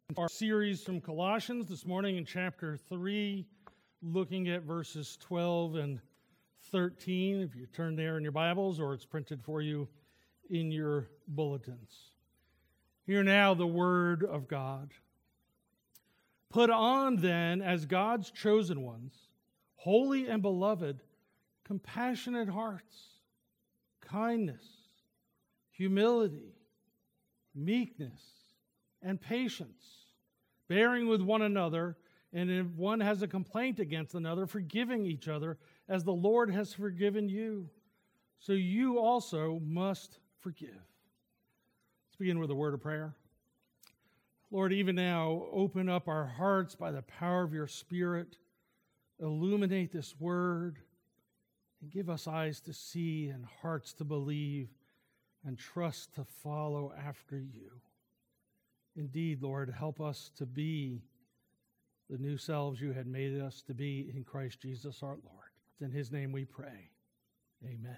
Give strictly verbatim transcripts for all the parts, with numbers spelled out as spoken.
Our series from Colossians this morning in chapter three, looking at verses twelve and thirteen, if you turn there in your Bibles, or it's printed for you in your bulletins. Hear now the word of God. Put on then, as God's chosen ones, holy and beloved, compassionate hearts, kindness, humility, meekness, and patience, bearing with one another, and if one has a complaint against another, forgiving each other, as the Lord has forgiven you. So you also must forgive. Let's begin with a word of prayer. Lord, even now, open up our hearts by the power of your Spirit. Illuminate this word, and give us eyes to see and hearts to believe, and trust to follow after you. Indeed, Lord, help us to be the new selves you had made us to be in Christ Jesus our Lord. It's in his name we pray. Amen.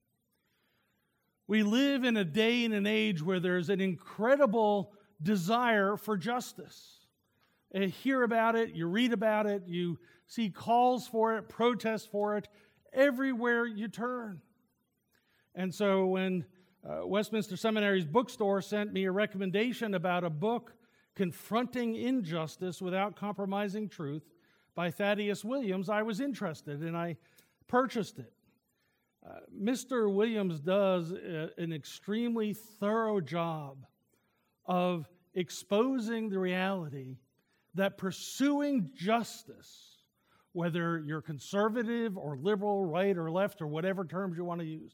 We live in a day and an age where there's an incredible desire for justice. You hear about it, you read about it, you see calls for it, protests for it, everywhere you turn. And so when Uh, Westminster Seminary's bookstore sent me a recommendation about a book, Confronting Injustice Without Compromising Truth, by Thaddeus Williams. I was interested and I purchased it. Uh, Mister Williams does a, an extremely thorough job of exposing the reality that pursuing justice, whether you're conservative or liberal, right or left, or whatever terms you want to use,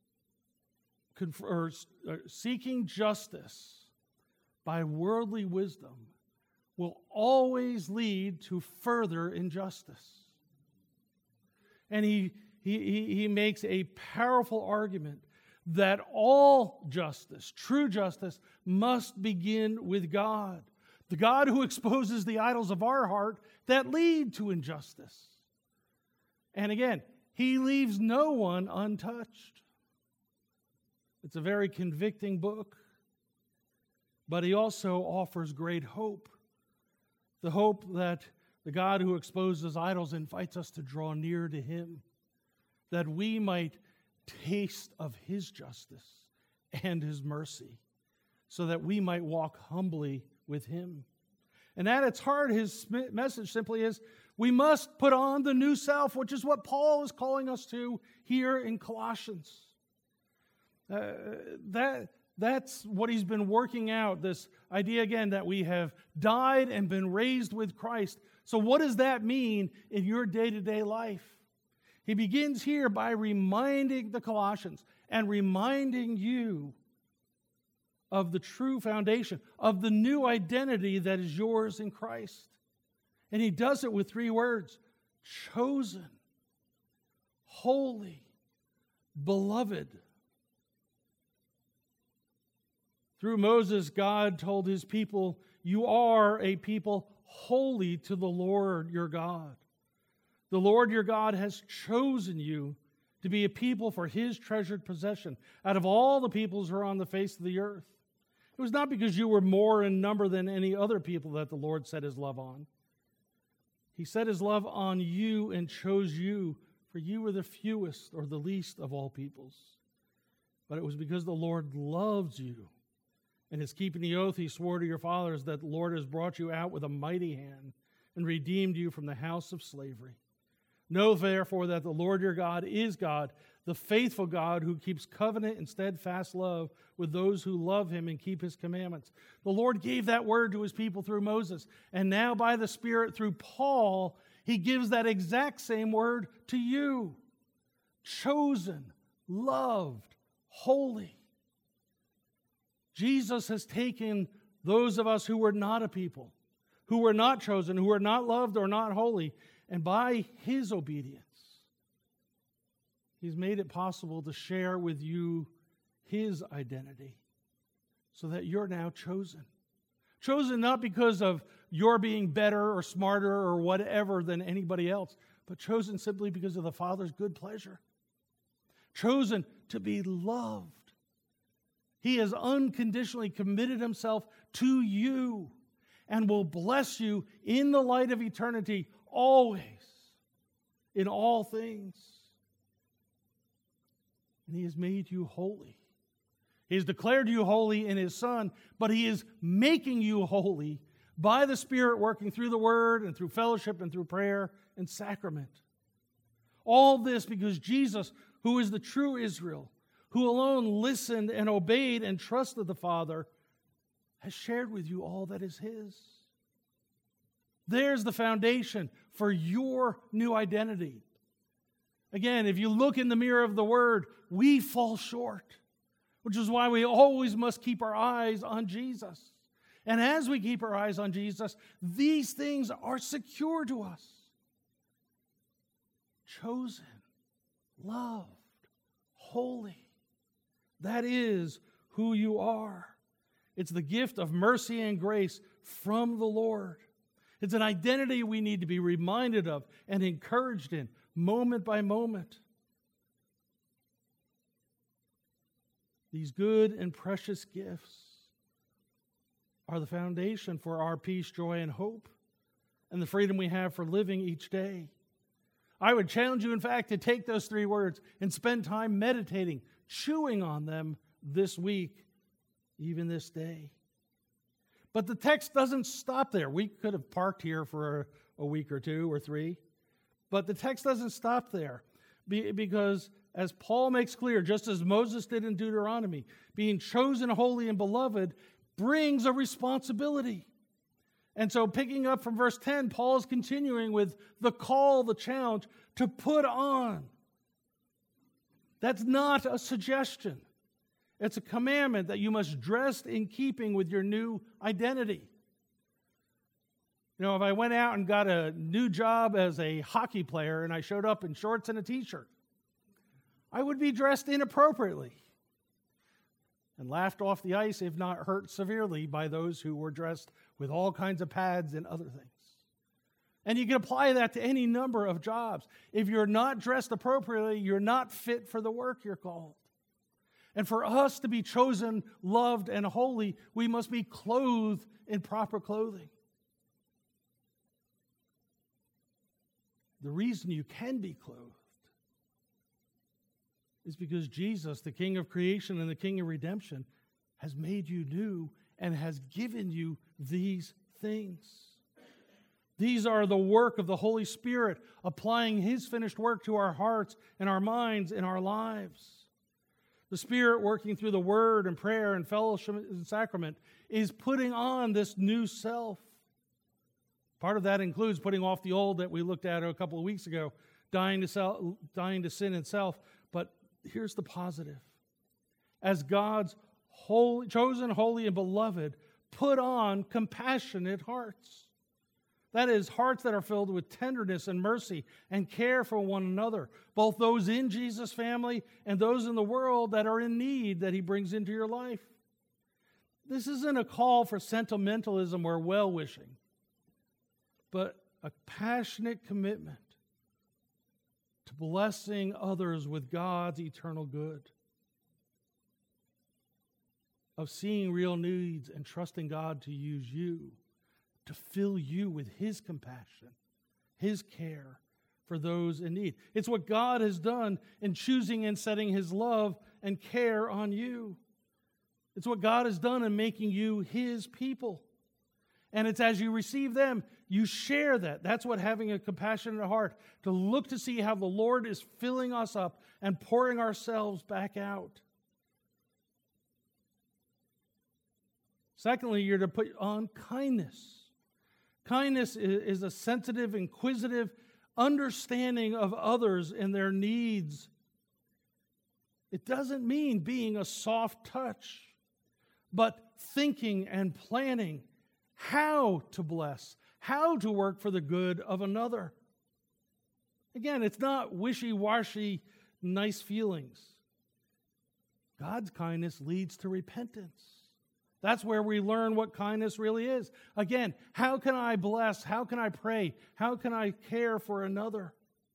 Or seeking justice by worldly wisdom will always lead to further injustice. And he, he, he makes a powerful argument that all justice, true justice, must begin with God. The God who exposes the idols of our heart that lead to injustice. And again, he leaves no one untouched. It's a very convicting book, but he also offers great hope. The hope that the God who exposes idols invites us to draw near to him, that we might taste of his justice and his mercy, so that we might walk humbly with him. And at its heart, his message simply is, we must put on the new self, which is what Paul is calling us to here in Colossians. Uh, that that's what he's been working out, this idea again that we have died and been raised with Christ. So what does that mean in your day-to-day life? He begins here by reminding the Colossians and reminding you of the true foundation, of the new identity that is yours in Christ. And he does it with three words: chosen, holy, beloved. Through Moses, God told his people, you are a people holy to the Lord your God. The Lord your God has chosen you to be a people for his treasured possession out of all the peoples who are on the face of the earth. It was not because you were more in number than any other people that the Lord set his love on. He set his love on you and chose you, for you were the fewest or the least of all peoples. But it was because the Lord loves you and is keeping the oath he swore to your fathers, that the Lord has brought you out with a mighty hand and redeemed you from the house of slavery. Know therefore that the Lord your God is God, the faithful God who keeps covenant and steadfast love with those who love him and keep his commandments. The Lord gave that word to his people through Moses, and now by the Spirit through Paul, he gives that exact same word to you. Chosen, loved, holy. Jesus has taken those of us who were not a people, who were not chosen, who were not loved or not holy, and by his obedience, he's made it possible to share with you his identity so that you're now chosen. Chosen not because of your being better or smarter or whatever than anybody else, but chosen simply because of the Father's good pleasure. Chosen to be loved. He has unconditionally committed himself to you. and will bless you in the light of eternity always, in all things. And He has made you holy. He has declared you holy in His Son, but He is making you holy by the Spirit working through the Word and through fellowship and through prayer and sacrament. All this because Jesus, who is the true Israel, who alone listened and obeyed and trusted the Father, has shared with you all that is His. There's the foundation for your new identity. Again, if you look in the mirror of the Word, we fall short, which is why we always must keep our eyes on Jesus. And as we keep our eyes on Jesus, these things are secure to us. Chosen, loved, holy. That is who you are. It's the gift of mercy and grace from the Lord. It's an identity we need to be reminded of and encouraged in moment by moment. These good and precious gifts are the foundation for our peace, joy, and hope, and the freedom we have for living each day. I would challenge you, in fact, to take those three words and spend time meditating, chewing on them this week, even this day. But the text doesn't stop there. We could have parked here for a, a week or two or three, but the text doesn't stop there because, as Paul makes clear, just as Moses did in Deuteronomy, being chosen, holy, and beloved brings a responsibility. And so picking up from verse ten, Paul is continuing with the call, the challenge to put on. That's not a suggestion. It's a commandment that you must dress in keeping with your new identity. You know, if I went out and got a new job as a hockey player and I showed up in shorts and a t-shirt, I would be dressed inappropriately and laughed off the ice, if not hurt severely, by those who were dressed with all kinds of pads and other things. And you can apply that to any number of jobs. If you're not dressed appropriately, you're not fit for the work you're called. And for us to be chosen, loved, and holy, we must be clothed in proper clothing. The reason you can be clothed is because Jesus, the King of creation and the King of redemption, has made you new and has given you these things. These are the work of the Holy Spirit, applying His finished work to our hearts and our minds and our lives. The Spirit working through the Word and prayer and fellowship and sacrament is putting on this new self. Part of that includes putting off the old that we looked at a couple of weeks ago, dying to self, dying to sin and self. But here's the positive. As God's holy, chosen, holy, and beloved, put on compassionate hearts. That is, hearts that are filled with tenderness and mercy and care for one another, both those in Jesus' family and those in the world that are in need that He brings into your life. This isn't a call for sentimentalism or well-wishing, but a passionate commitment to blessing others with God's eternal good, of seeing real needs and trusting God to use you to fill you with His compassion, His care for those in need. It's what God has done in choosing and setting His love and care on you. It's what God has done in making you His people. And it's as you receive them, you share that. That's what having a compassionate heart, to look to see how the Lord is filling us up and pouring ourselves back out. Secondly, you're to put on kindness. Kindness is a sensitive, inquisitive understanding of others and their needs. It doesn't mean being a soft touch, but thinking and planning how to bless, how to work for the good of another. Again, it's not wishy-washy, nice feelings. God's kindness leads to repentance. That's where we learn what kindness really is. Again, how can I bless? How can I pray? How can I care for another?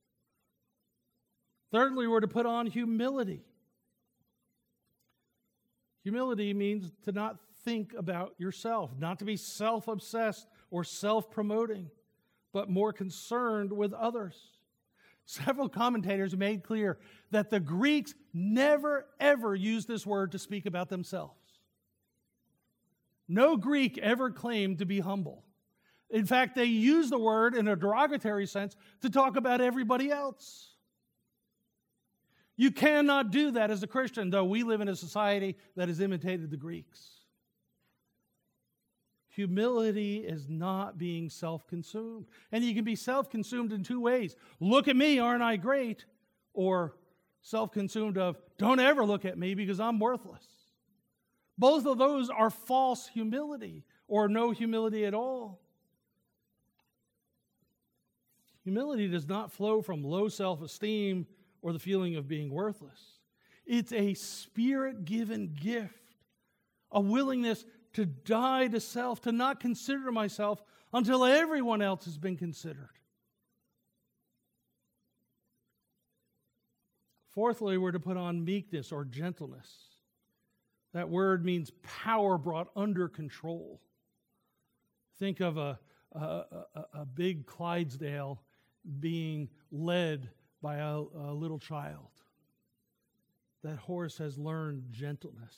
Thirdly, we're to put on humility. Humility means to not think about yourself, not to be self-obsessed or self-promoting, but more concerned with others. Several commentators made clear that the Greeks never, ever used this word to speak about themselves. No Greek ever claimed to be humble. In fact, they used the word in a derogatory sense to talk about everybody else. You cannot do that as a Christian, though we live in a society that has imitated the Greeks. Humility is not being self-consumed. And you can be self-consumed in two ways. Look at me, aren't I great? Or self-consumed of, don't ever look at me because I'm worthless. Both of those are false humility or no humility at all. Humility does not flow from low self-esteem or the feeling of being worthless. It's a Spirit-given gift, a willingness to die to self, to not consider myself until everyone else has been considered. Fourthly, we're to put on meekness or gentleness. That word means power brought under control. Think of a, a, a, a big Clydesdale being led by a, a little child. That horse has learned gentleness.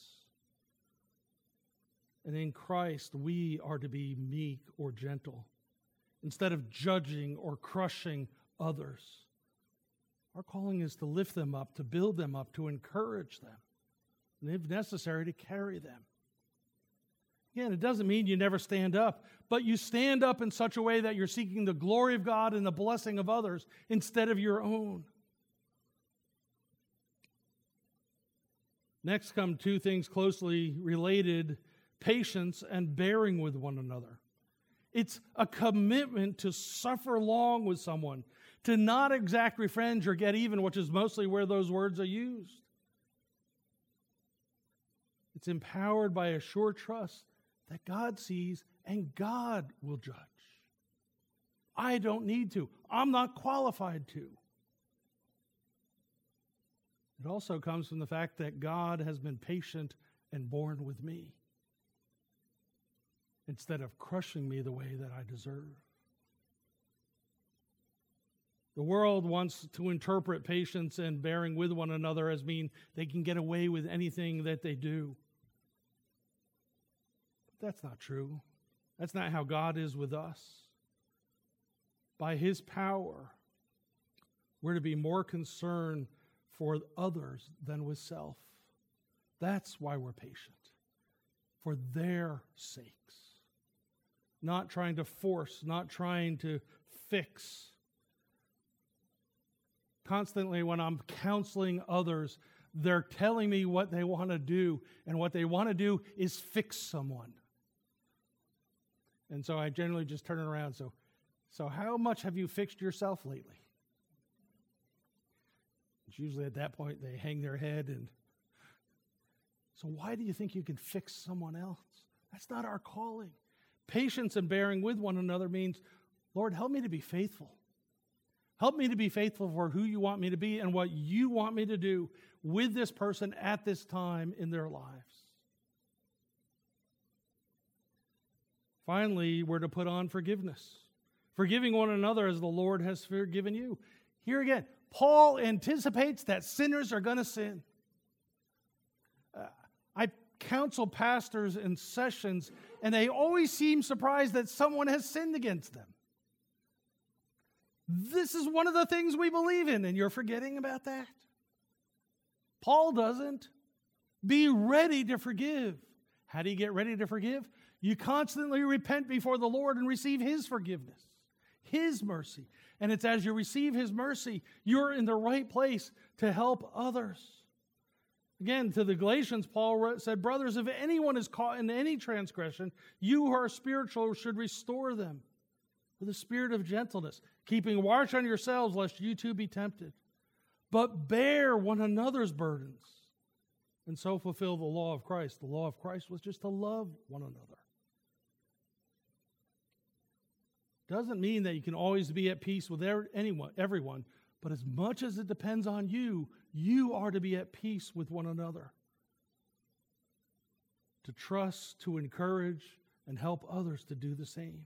And in Christ, we are to be meek or gentle. Instead of judging or crushing others, our calling is to lift them up, to build them up, to encourage them, and if necessary, to carry them. Again, it doesn't mean you never stand up, but you stand up in such a way that you're seeking the glory of God and the blessing of others instead of your own. Next come two things closely related: patience and bearing with one another. It's a commitment to suffer long with someone, to not exact revenge or get even, which is mostly where those words are used. It's empowered by a sure trust that God sees and God will judge. I don't need to. I'm not qualified to. It also comes from the fact that God has been patient and borne with me, instead of crushing me the way that I deserve. The world wants to interpret patience and bearing with one another as mean they can get away with anything that they do. But that's not true. That's not how God is with us. By His power, we're to be more concerned for others than with self. That's why we're patient, for their sakes. Not trying to force, not trying to fix. Constantly when I'm counseling others, they're telling me what they want to do, and what they want to do is fix someone. And so I generally just turn it around. So, so how much have you fixed yourself lately? It's usually at that point they hang their head and, so why do you think you can fix someone else? That's not our calling. Patience and bearing with one another means, Lord, help me to be faithful. Help me to be faithful for who you want me to be and what you want me to do with this person at this time in their lives. Finally, we're to put on forgiveness. Forgiving one another as the Lord has forgiven you. Here again, Paul anticipates that sinners are going to sin. Uh, I counsel pastors in sessions, and they always seem surprised that someone has sinned against them. This is one of the things we believe in, and you're forgetting about that. Paul doesn't. Be ready to forgive. How do you get ready to forgive? You constantly repent before the Lord and receive His forgiveness, His mercy. And it's as you receive His mercy, you're in the right place to help others. Again, to the Galatians, Paul wrote, said, brothers, if anyone is caught in any transgression, you who are spiritual should restore them with a spirit of gentleness, keeping watch on yourselves, lest you too be tempted. But bear one another's burdens, and so fulfill the law of Christ. The law of Christ was just to love one another. Doesn't mean that you can always be at peace with anyone, everyone, but as much as it depends on you, you are to be at peace with one another. to trust, to encourage, and help others to do the same.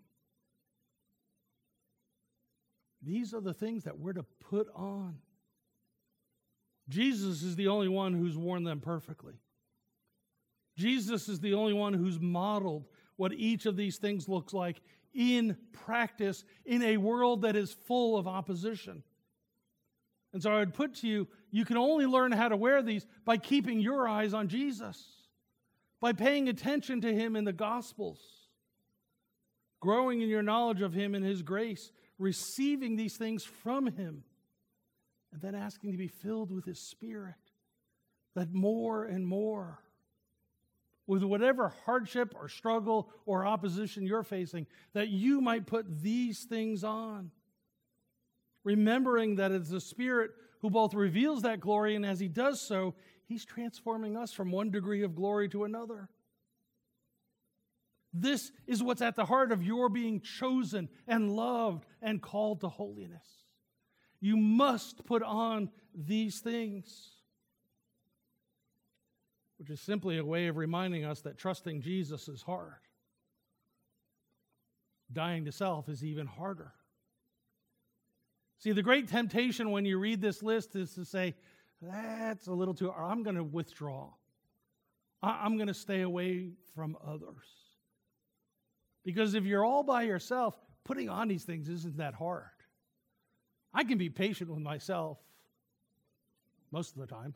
These are the things that we're to put on. Jesus is the only one who's worn them perfectly. Jesus is the only one who's modeled what each of these things looks like in practice in a world that is full of opposition. And so I would put to you, you can only learn how to wear these by keeping your eyes on Jesus, by paying attention to Him in the Gospels, growing in your knowledge of Him and His grace, receiving these things from Him, and then asking to be filled with His Spirit, that more and more, with whatever hardship or struggle or opposition you're facing, that you might put these things on. Remembering that it's the Spirit who both reveals that glory, and as He does so, He's transforming us from one degree of glory to another. This is what's at the heart of your being chosen and loved and called to holiness. You must put on these things, which is simply a way of reminding us that trusting Jesus is hard. Dying to self is even harder. See, the great temptation when you read this list is to say, that's a little too, or I'm going to withdraw. I'm going to stay away from others. Because if you're all by yourself, putting on these things isn't that hard. I can be patient with myself most of the time.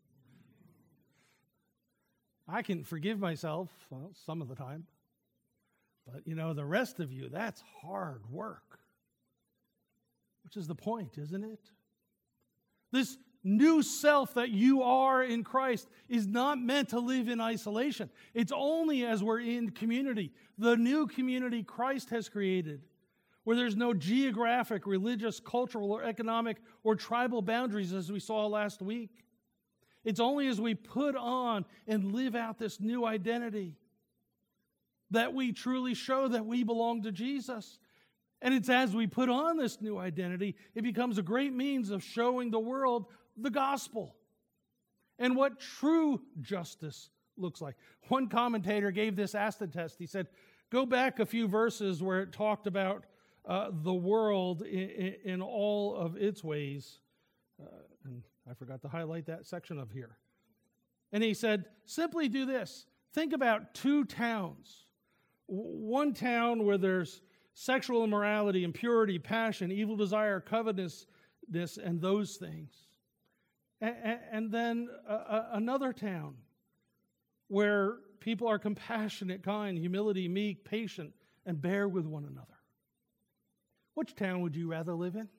I can forgive myself, well, some of the time. But, you know, the rest of you, that's hard work. Which is the point, isn't it? This new self that you are in Christ is not meant to live in isolation. It's only as we're in community, the new community Christ has created, where there's no geographic, religious, cultural, or economic, or tribal boundaries as we saw last week. It's only as we put on and live out this new identity that we truly show that we belong to Jesus. And it's as we put on this new identity, it becomes a great means of showing the world the gospel and what true justice looks like. One commentator gave this acid test. He said, go back a few verses where it talked about uh, the world in, in all of its ways. Uh, and I forgot to highlight that section of here. And he said, simply do this. Think about two towns. One town where there's sexual immorality, impurity, passion, evil desire, covetousness, and those things. And, and then uh, another town where people are compassionate, kind, humility, meek, patient, and bear with one another. Which town would you rather live in?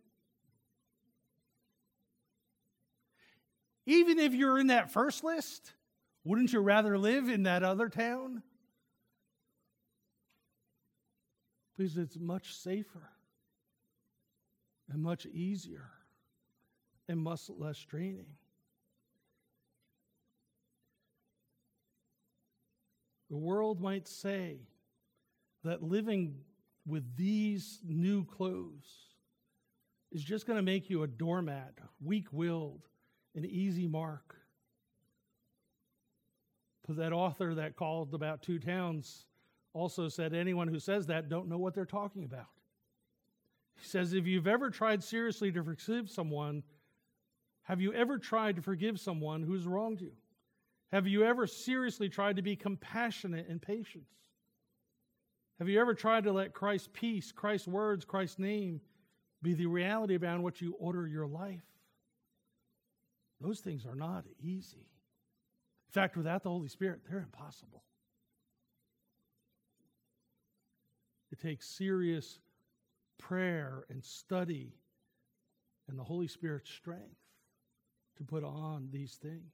Even if you're in that first list, wouldn't you rather live in that other town? Because it's much safer and much easier and much less draining. The world might say that living with these new clothes is just going to make you a doormat, weak-willed, an easy mark. But that author that called about two towns also said anyone who says that don't know what they're talking about. He says, if you've ever tried seriously to forgive someone, have you ever tried to forgive someone who's wronged you? Have you ever seriously tried to be compassionate and patient? Have you ever tried to let Christ's peace, Christ's words, Christ's name be the reality around which you order your life? Those things are not easy. In fact, without the Holy Spirit, they're impossible. It takes serious prayer and study and the Holy Spirit's strength to put on these things.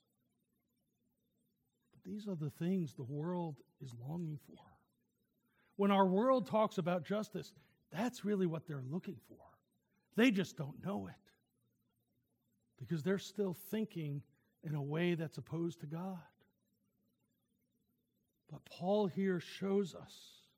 But these are the things the world is longing for. When our world talks about justice, that's really what they're looking for. They just don't know it because they're still thinking in a way that's opposed to God. But Paul here shows us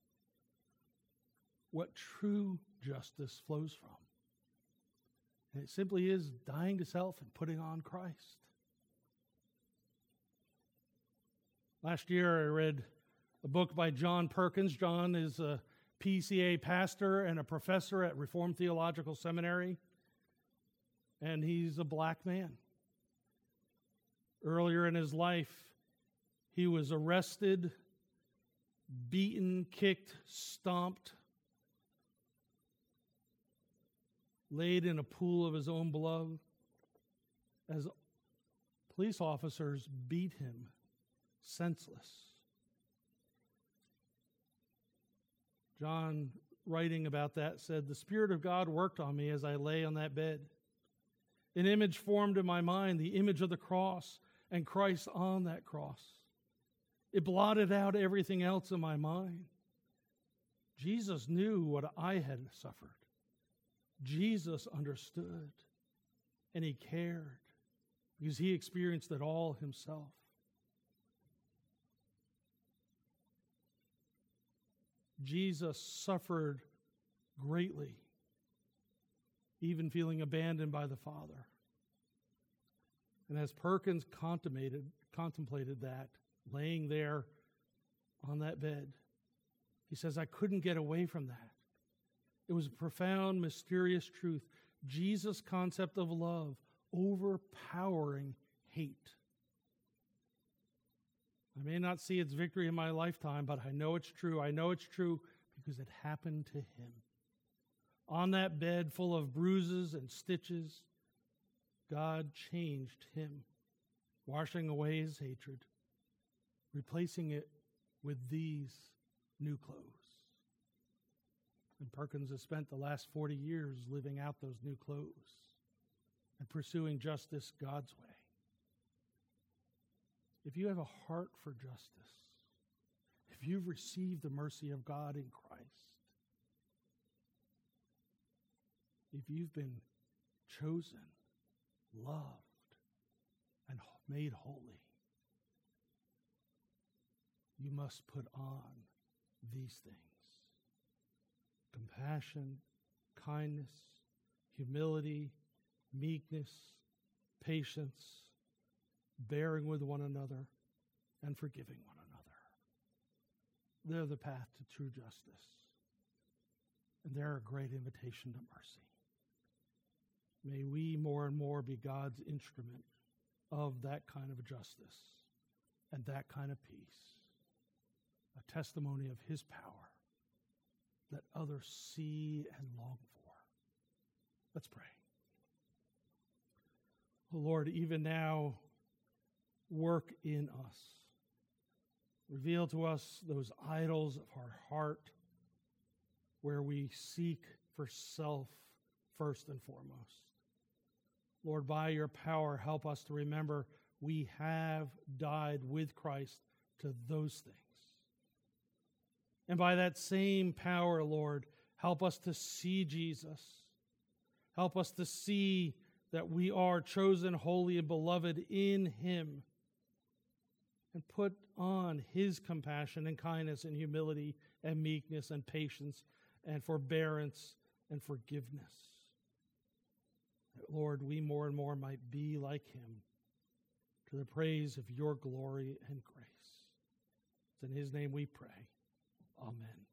what true justice flows from. And it simply is dying to self and putting on Christ. Last year I read a book by John Perkins. John is a P C A pastor and a professor at Reformed Theological Seminary, and he's a black man. Earlier in his life, he was arrested, beaten, kicked, stomped, laid in a pool of his own blood as police officers beat him senseless. John, writing about that, said, "The Spirit of God worked on me as I lay on that bed. An image formed in my mind, the image of the cross and Christ on that cross. It blotted out everything else in my mind. Jesus knew what I had suffered. Jesus understood, and he cared because he experienced it all himself. Jesus suffered greatly, even feeling abandoned by the Father. And as Perkins contemplated, contemplated that, laying there on that bed, he says, I couldn't get away from that. It was a profound, mysterious truth. Jesus' concept of love overpowering hate. I may not see its victory in my lifetime, but I know it's true. I know it's true because it happened to him. On that bed full of bruises and stitches, God changed him, washing away his hatred, replacing it with these new clothes. And Perkins has spent the last forty years living out those new clothes and pursuing justice God's way. If you have a heart for justice, if you've received the mercy of God in Christ, if you've been chosen, loved, and made holy, you must put on these things: compassion, kindness, humility, meekness, patience, bearing with one another, and forgiving one another. They're the path to true justice, and they're a great invitation to mercy. May we more and more be God's instrument of that kind of justice and that kind of peace, a testimony of his power that others see and long for. Let's pray. Oh Lord, even now, work in us. Reveal to us those idols of our heart where we seek for self first and foremost. Lord, by your power, help us to remember we have died with Christ to those things. And by that same power, Lord, help us to see Jesus. Help us to see that we are chosen, holy, and beloved in him. And put on his compassion and kindness and humility and meekness and patience and forbearance and forgiveness. That, Lord, we more and more might be like him to the praise of your glory and grace. It's in his name we pray. Amen.